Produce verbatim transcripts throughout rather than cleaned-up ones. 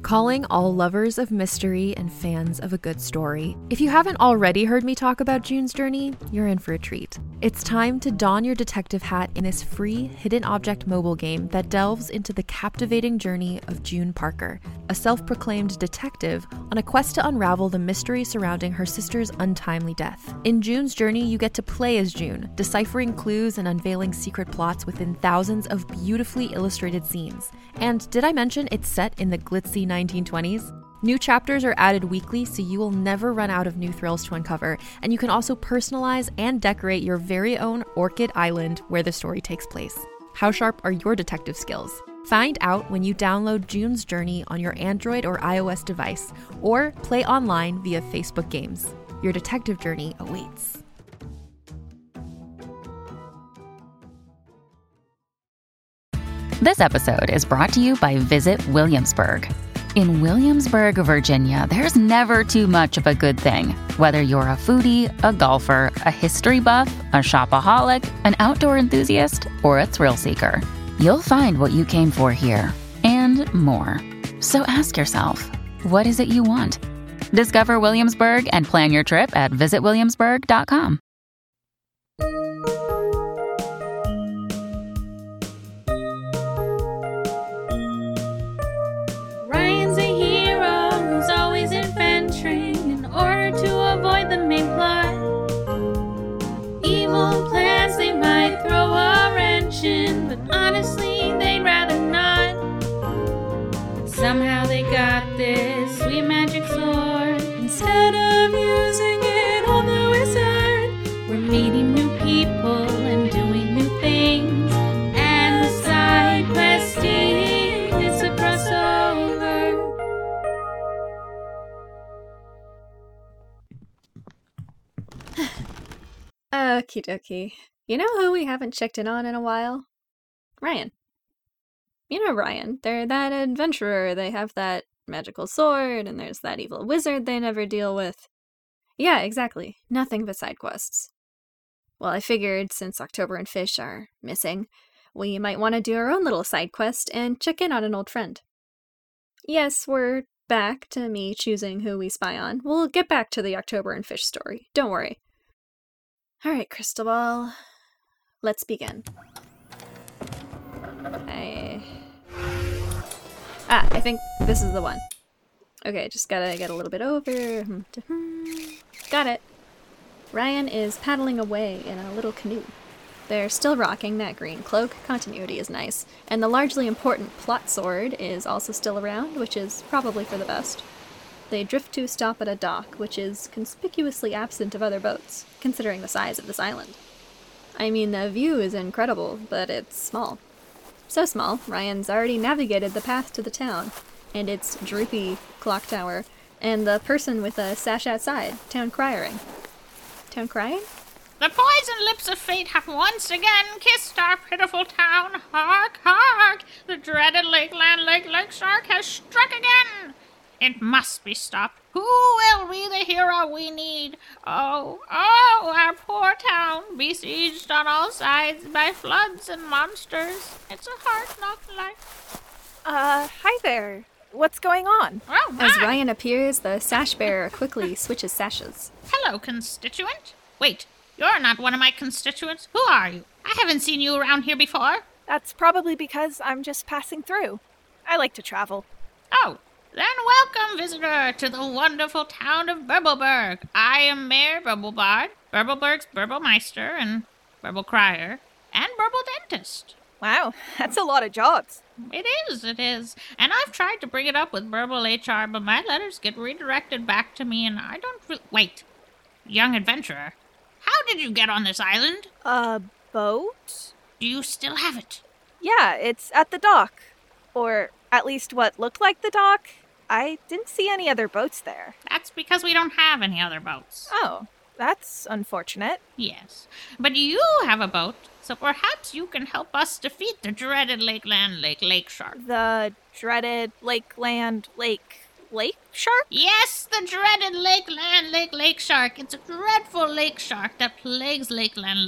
calling all lovers of mystery and fans of a good story. If you haven't already heard me talk about June's Journey, you're in for a treat. It's time to don your detective hat in this free hidden object mobile game that delves into the captivating journey of June Parker, a self-proclaimed detective on a quest to unravel the mystery surrounding her sister's untimely death. In June's Journey, you get to play as June, deciphering clues and unveiling secret plots within thousands of beautifully illustrated scenes. And did I mention it's set in the glitzy nineteen twenties? New chapters are added weekly, so you will never run out of new thrills to uncover, and you can also personalize and decorate your very own Orchid Island where the story takes place. How sharp are your detective skills? Find out when you download June's Journey on your Android or iOS device, or play online via Facebook Games. Your detective journey awaits. This episode is brought to you by Visit Williamsburg. In Williamsburg, Virginia, there's never too much of a good thing. Whether you're a foodie, a golfer, a history buff, a shopaholic, an outdoor enthusiast, or a thrill seeker, you'll find what you came for here and more. So ask yourself, what is it you want? Discover Williamsburg and plan your trip at visit williamsburg dot com. Ryan's a hero who's always adventuring in order to avoid the main plot. Evil plans they might throw a wrench in, but honestly they'd rather not. Somehow they got this sweet magic sword. Instead of using it on the wizard, we're meeting new people and doing new things. And the side questing is a crossover. Okie dokie. You know who we haven't checked in on in a while? Ryan. You know Ryan. They're that adventurer. They have that magical sword, and there's that evil wizard they never deal with. Yeah, exactly. Nothing but side quests. Well, I figured since October and Fish are missing, we might want to do our own little side quest and check in on an old friend. Yes, we're back to me choosing who we spy on. We'll get back to the October and Fish story. Don't worry. Alright, Crystal Ball. Let's begin. I... Ah, I think this is the one. Okay, just gotta get a little bit over. Got it. Ryan is paddling away in a little canoe. They're still rocking that green cloak. Continuity is nice. And the largely important plot sword is also still around, which is probably for the best. They drift to stop at a dock, which is conspicuously absent of other boats, considering the size of this island. I mean, the view is incredible, but it's small. So small, Ryan's already navigated the path to the town, and its droopy clock tower, and the person with a sash outside, town crying. Town crying? The poison lips of fate have once again kissed our pitiful town. Hark, hark! The dreaded Lakeland Lake Lake Shark has struck again! It must be stopped. Who will be the hero we need? Oh, oh, our poor town, besieged on all sides by floods and monsters. It's a hard-knock life. Uh, hi there. What's going on? Oh, As hi. Ryan appears, the sash bearer quickly switches sashes. Hello, constituent. Wait, you're not one of my constituents. Who are you? I haven't seen you around here before. That's probably because I'm just passing through. I like to travel. Oh, then welcome, visitor, to the wonderful town of Burbleburg. I am Mayor Burblebard, Burbleburg's Burblmeister, and Burble Crier, and Burble Dentist. Wow, that's a lot of jobs. It is, it is. And I've tried to bring it up with Burble H R, but my letters get redirected back to me, and I don't re- Wait. Young adventurer, how did you get on this island? A boat? Do you still have it? Yeah, it's at the dock. Or at least what looked like the dock. I didn't see any other boats there. That's because we don't have any other boats. Oh, that's unfortunate. Yes. But you have a boat, so perhaps you can help us defeat the dreaded Lakeland Lake Lake Shark. The dreaded Lakeland Lake Lake Shark? Yes, the dreaded Lakeland Lake Lake Shark. It's a dreadful lake shark that plagues Lakeland Lake.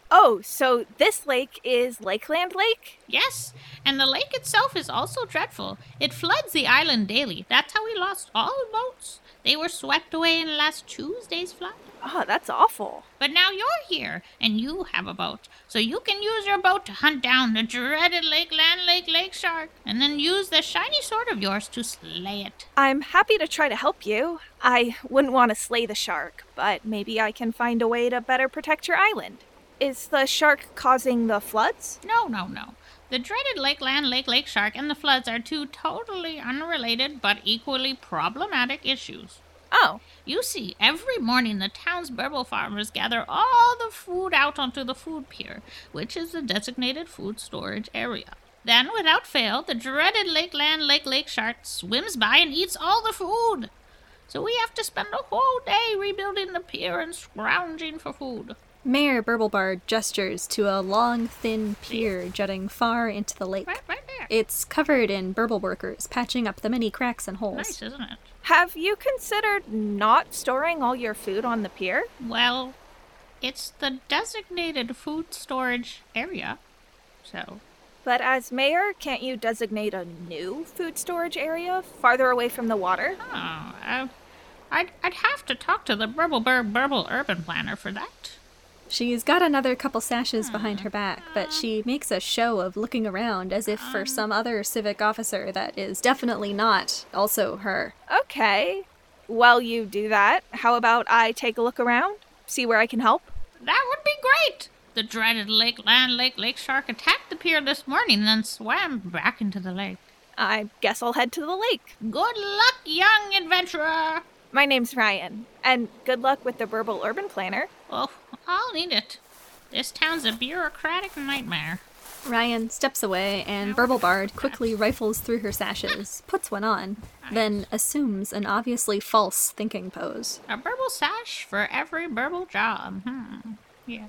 Oh, so this lake is Lakeland Lake? Yes, and the lake itself is also dreadful. It floods the island daily. That's how we lost all boats. They were swept away in last Tuesday's flood. Oh, that's awful. But now you're here, and you have a boat, so you can use your boat to hunt down the dreaded Lakeland Lake Lake Shark, and then use the shiny sword of yours to slay it. I'm happy to try to help you. I wouldn't want to slay the shark, but maybe I can find a way to better protect your island. Is the shark causing the floods? No, no, no. The dreaded Lakeland Lake Lake Shark and the floods are two totally unrelated but equally problematic issues. Oh. You see, every morning the town's burble farmers gather all the food out onto the food pier, which is the designated food storage area. Then, without fail, the dreaded Lakeland Lake Lake Shark swims by and eats all the food. So we have to spend a whole day rebuilding the pier and scrounging for food. Mayor Burblebard gestures to a long, thin pier jutting far into the lake. Right, right there. It's covered in burble workers, patching up the many cracks and holes. Nice, isn't it? Have you considered not storing all your food on the pier? Well, it's the designated food storage area, so... But as mayor, can't you designate a new food storage area farther away from the water? Oh, uh, I'd, I'd have to talk to the Burbleberg Burble Urban Planner for that. She's got another couple sashes behind her back, but she makes a show of looking around as if for some other civic officer that is definitely not also her. Okay. While you do that, how about I take a look around? See where I can help? That would be great! The dreaded Lakeland Lake Lake Shark attacked the pier this morning and then swam back into the lake. I guess I'll head to the lake. Good luck, young adventurer! My name's Ryan, and good luck with the Burble Urban Planner. Oh, I'll need it. This town's a bureaucratic nightmare. Ryan steps away, and Burblebard quickly rifles through her sashes, puts one on, then assumes an obviously false thinking pose. A burble sash for every burble job. Hmm. Yes.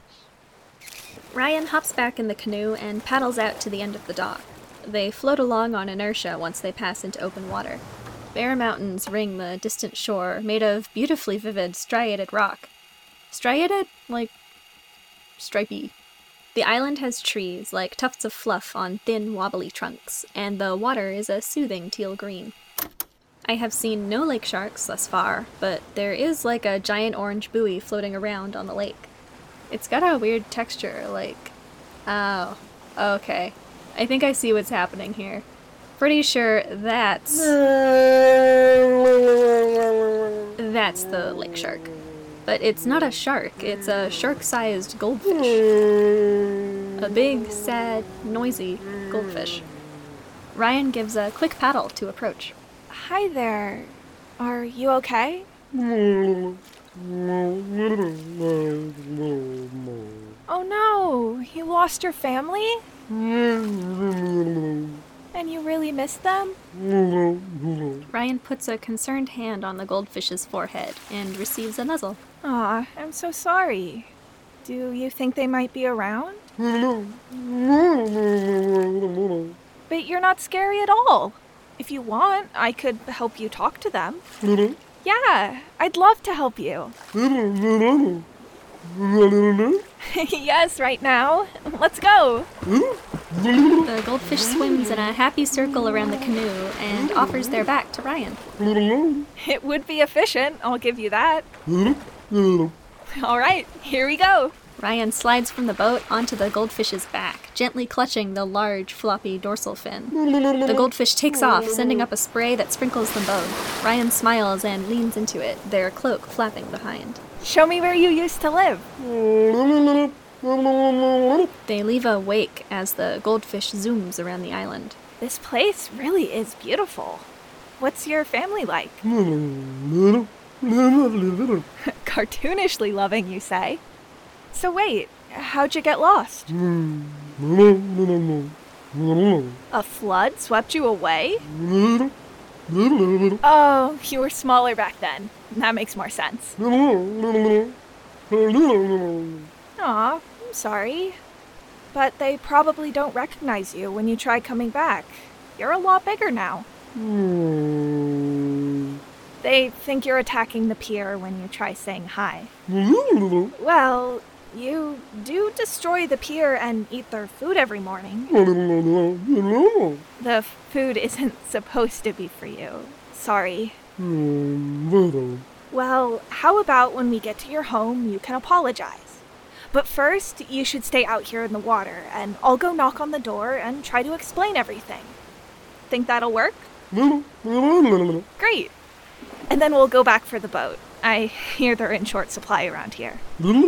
Ryan hops back in the canoe and paddles out to the end of the dock. They float along on inertia once they pass into open water. Bare mountains ring the distant shore, made of beautifully vivid striated rock. Striated? Like, stripy. The island has trees, like tufts of fluff on thin, wobbly trunks, and the water is a soothing teal green. I have seen no lake sharks thus far, but there is like a giant orange buoy floating around on the lake. It's got a weird texture, like... Oh, okay. I think I see what's happening here. Pretty sure that's... That's the lake shark. But it's not a shark, it's a shark-sized goldfish. A big, sad, noisy goldfish. Ryan gives a quick paddle to approach. Hi there. Are you okay? Oh no, you lost your family? And you really miss them? Ryan puts a concerned hand on the goldfish's forehead and receives a nuzzle. Aw, I'm so sorry. Do you think they might be around? But you're not scary at all. If you want, I could help you talk to them. Yeah, I'd love to help you. Yes, right now. Let's go. The goldfish swims in a happy circle around the canoe and offers their back to Ryan. It would be efficient, I'll give you that. All right, here we go. Ryan slides from the boat onto the goldfish's back, gently clutching the large, floppy dorsal fin. The goldfish takes off, sending up a spray that sprinkles them both. Ryan smiles and leans into it, their cloak flapping behind. Show me where you used to live. They leave a wake as the goldfish zooms around the island. This place really is beautiful. What's your family like? Cartoonishly loving, you say? So wait, how'd you get lost? A flood swept you away? Oh, you were smaller back then. That makes more sense. Aw, I'm sorry. But they probably don't recognize you when you try coming back. You're a lot bigger now. They think you're attacking the pier when you try saying hi. Well, You do destroy the pier and eat their food every morning. The food isn't supposed to be for you. Sorry. Well, how about when we get to your home, you can apologize. But first, you should stay out here in the water, and I'll go knock on the door and try to explain everything. Think that'll work? Great. And then we'll go back for the boat. I hear they're in short supply around here.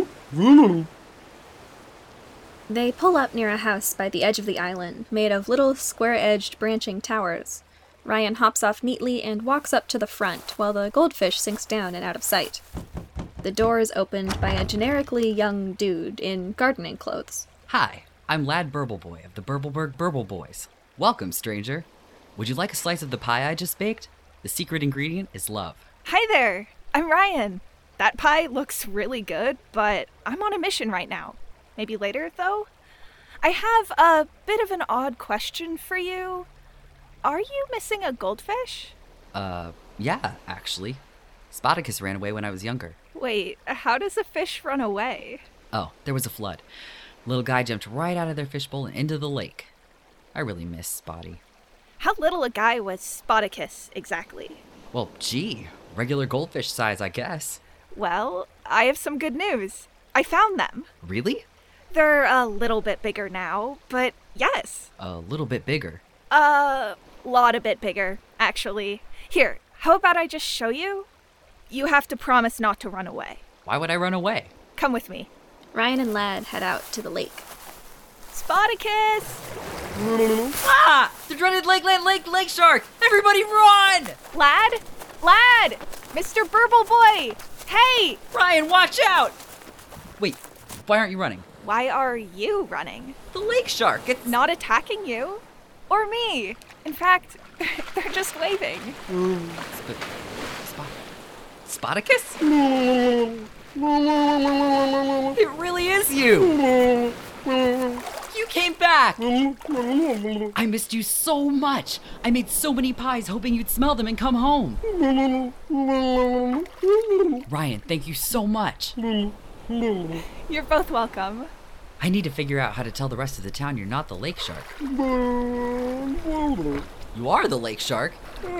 They pull up near a house by the edge of the island, made of little square-edged branching towers. Ryan hops off neatly and walks up to the front, while the goldfish sinks down and out of sight. The door is opened by a generically young dude in gardening clothes. Hi, I'm Lad Burbleboy of the Burblebird Burble Boys. Welcome, stranger. Would you like a slice of the pie I just baked? The secret ingredient is love. Hi there, I'm Ryan. That pie looks really good, but I'm on a mission right now. Maybe later, though? I have a bit of an odd question for you. Are you missing a goldfish? Uh, yeah, actually. Spartacus ran away when I was younger. Wait, how does a fish run away? Oh, there was a flood. Little guy jumped right out of their fishbowl and into the lake. I really miss Spotty. How little a guy was Spartacus, exactly? Well, gee, regular goldfish size, I guess. Well, I have some good news. I found them. Really? They're a little bit bigger now, but yes. A little bit bigger. A lot a bit bigger, actually. Here, how about I just show you? You have to promise not to run away. Why would I run away? Come with me. Ryan and Lad head out to the lake. Spartacus! Ah! The dreaded Lakeland Lake Lake Shark! Everybody run! Lad? Lad! Mister Burble Boy! Hey! Ryan, watch out! Wait, why aren't you running? Why are you running? The lake shark, it's... Not attacking you. Or me. In fact, they're just waving. Sp- Spot- Spartacus? It really is you! You came back! I missed you so much! I made so many pies hoping you'd smell them and come home. Ryan, thank you so much. You're both welcome. I need to figure out how to tell the rest of the town you're not the lake shark. You are the lake shark.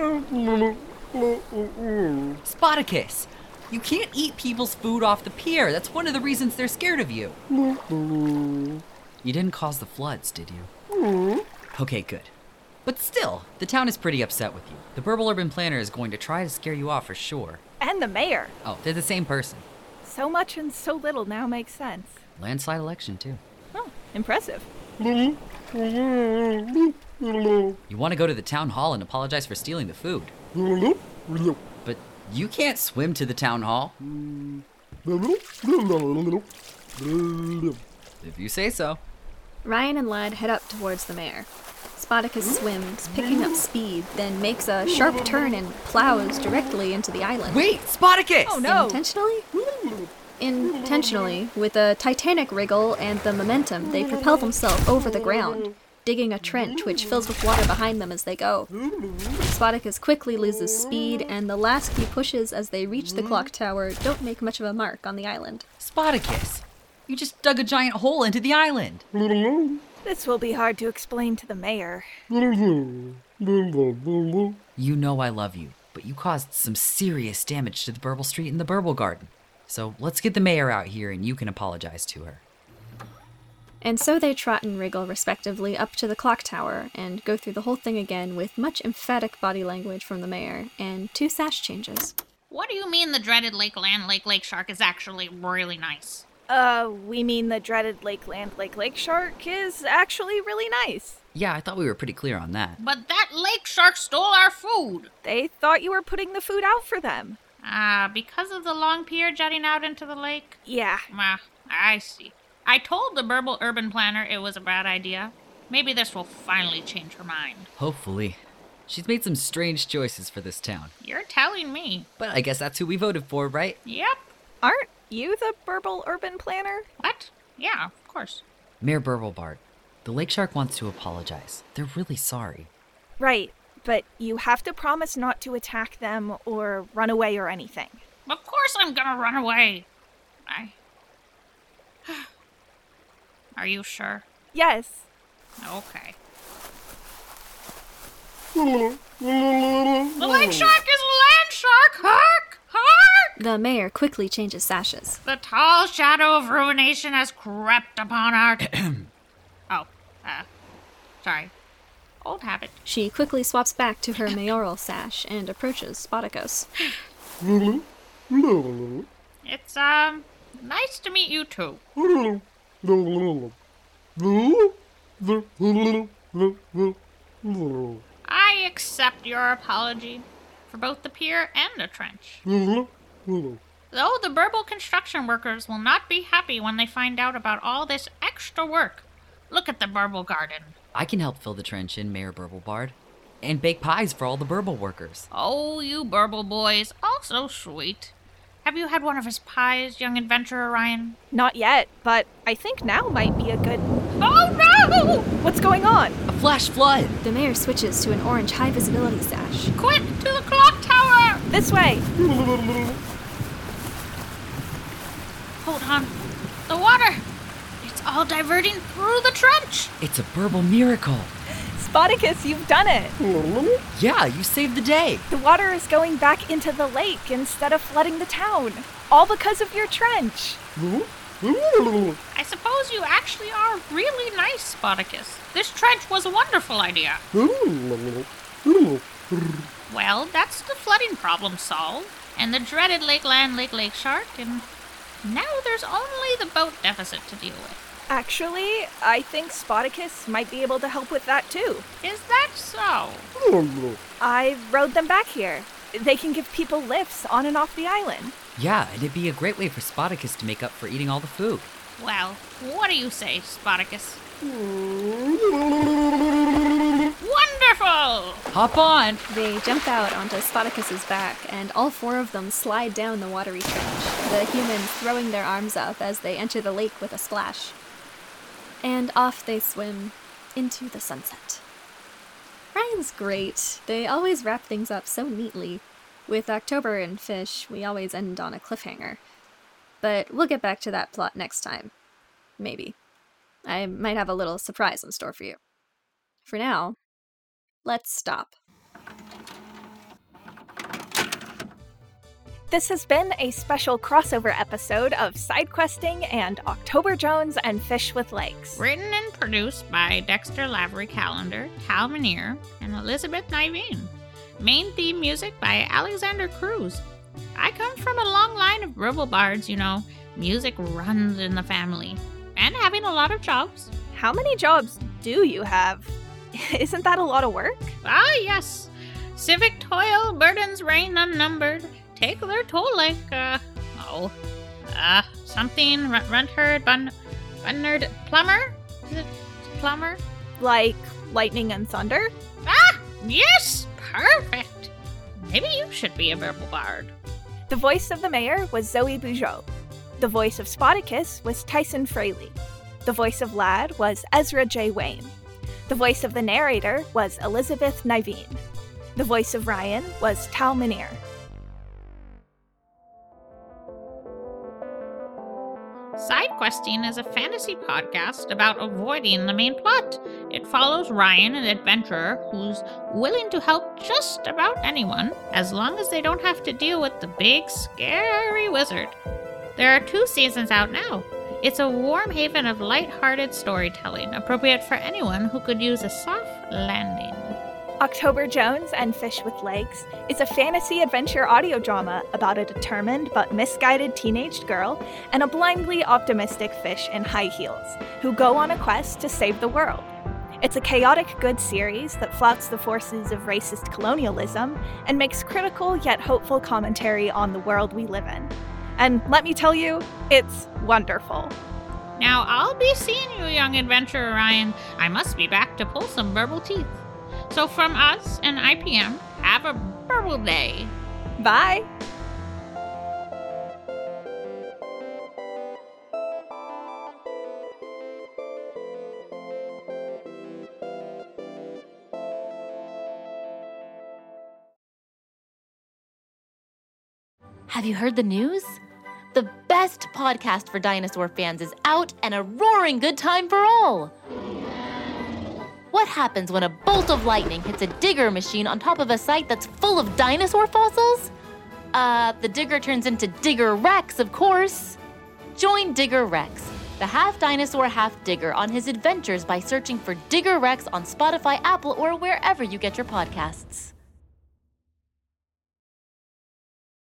Spartacus! You can't eat people's food off the pier. That's one of the reasons they're scared of you. You didn't cause the floods, did you? Okay, good. But still, the town is pretty upset with you. The Burble Urban Planner is going to try to scare you off for sure. And the mayor. Oh, they're the same person. So much and so little now makes sense. Landslide election, too. Oh, impressive. You want to go to the town hall and apologize for stealing the food. But you can't swim to the town hall. If you say so. Ryan and Lad head up towards the mayor. Spartacus swims, picking up speed, then makes a sharp turn and plows directly into the island. Wait, Spartacus! Oh no! Intentionally? Intentionally, with a titanic wriggle and the momentum, they propel themselves over the ground, digging a trench which fills with water behind them as they go. Spartacus quickly loses speed, and the last few pushes as they reach the clock tower don't make much of a mark on the island. Spartacus! You just dug a giant hole into the island. This will be hard to explain to the mayor. You know I love you, but you caused some serious damage to the Burble Street and the Burble Garden. So let's get the mayor out here and you can apologize to her. And so they trot and wriggle respectively up to the clock tower and go through the whole thing again with much emphatic body language from the mayor and two sash changes. What do you mean the dreaded Lakeland Lake Lake Shark is actually really nice? Uh, we mean the dreaded Lakeland Lake Lake Shark is actually really nice. Yeah, I thought we were pretty clear on that. But that lake shark stole our food. They thought you were putting the food out for them. Ah, uh, because of the long pier jutting out into the lake? Yeah. Ah, I see. I told the Burble Urban Planner it was a bad idea. Maybe this will finally change her mind. Hopefully. She's made some strange choices for this town. You're telling me. But I guess that's who we voted for, right? Yep. Aren't you the Burble Urban Planner? What? Yeah, of course. Mayor Burblebart, the lake shark wants to apologize. They're really sorry. Right, but you have to promise not to attack them or run away or anything. Of course I'm gonna run away. I... Are you sure? Yes. Okay. The lake shark is a land shark! Hark! Hark! The mayor quickly changes sashes. The tall shadow of ruination has crept upon our... oh, uh, sorry. Old habit. She quickly swaps back to her mayoral sash and approaches Spartacus. It's, um, nice to meet you too. I accept your apology for both the pier and the trench. Though the Burble construction workers will not be happy when they find out about all this extra work. Look at the Burble garden. I can help fill the trench in, Mayor Burblebard. And bake pies for all the Burble workers. Oh, you Burble boys, all so sweet. Have you had one of his pies, young adventurer Ryan? Not yet, but I think now might be a good... Oh no! What's going on? A flash flood! The mayor switches to an orange high-visibility sash. Quick, to the clock tower! This way! Hold on. The water! It's all diverting through the trench! It's a Burble miracle. Spartacus, you've done it! Yeah, you saved the day. The water is going back into the lake instead of flooding the town. All because of your trench. I suppose you actually are really nice, Spartacus. This trench was a wonderful idea. Well, that's the flooding problem solved, and the dreaded Lakeland Lake Lake Shark, and now there's only the boat deficit to deal with. Actually, I think Spartacus might be able to help with that too. Is that so? I rode them back here. They can give people lifts on and off the island. Yeah, and it'd be a great way for Spartacus to make up for eating all the food. Well, what do you say, Spartacus? Wonderful! Hop on! They jump out onto Spartacus's back, and all four of them slide down the watery trench, the humans throwing their arms up as they enter the lake with a splash. And off they swim into the sunset. Ryan's great. They always wrap things up so neatly. With October and Fish, we always end on a cliffhanger. But we'll get back to that plot next time. Maybe. I might have a little surprise in store for you. For now, let's stop. This has been a special crossover episode of SideQuesting and October Jones and Fish with Legs. Written and produced by Dexter Lavery Callender, Tal Minear, and Elizabeth Niveen. Main theme music by Alexander Cruz. I come from a long line of Burble bards, you know. Music runs in the family. And having a lot of jobs. How many jobs do you have? Isn't that a lot of work? Ah, yes. Civic toil, burdens reign unnumbered. Take their toll like, uh, oh, uh, something, r- Runtherd, Bun, Bunnerd, Plumber? Is it Plumber? Like lightning and thunder? Ah, yes, perfect. Maybe you should be a Burble bard. The voice of the mayor was Zoe Bugeaud. The voice of Spartacus was Tyson Fraley. The voice of Lad was Ezra J. Wayne. The voice of the narrator was Elizabeth Niveen. The voice of Ryan was Tal Minear. SideQuesting is a fantasy podcast about avoiding the main plot. It follows Ryan, an adventurer who's willing to help just about anyone, as long as they don't have to deal with the big, scary wizard. There are two seasons out now. It's a warm haven of light-hearted storytelling, appropriate for anyone who could use a soft landing. October Jones and Fish with Legs is a fantasy adventure audio drama about a determined but misguided teenaged girl and a blindly optimistic fish in high heels who go on a quest to save the world. It's a chaotic good series that flouts the forces of racist colonialism and makes critical yet hopeful commentary on the world we live in. And let me tell you, it's wonderful. Now, I'll be seeing you, young adventurer Ryan. I must be back to pull some Burble teeth. So from us and I P M, have a Burble day. Bye! Have you heard the news? The best podcast for dinosaur fans is out and a roaring good time for all. What happens when a bolt of lightning hits a digger machine on top of a site that's full of dinosaur fossils? Uh, the digger turns into Digger Rex, of course. Join Digger Rex, the half-dinosaur, half-digger, on his adventures by searching for Digger Rex on Spotify, Apple, or wherever you get your podcasts.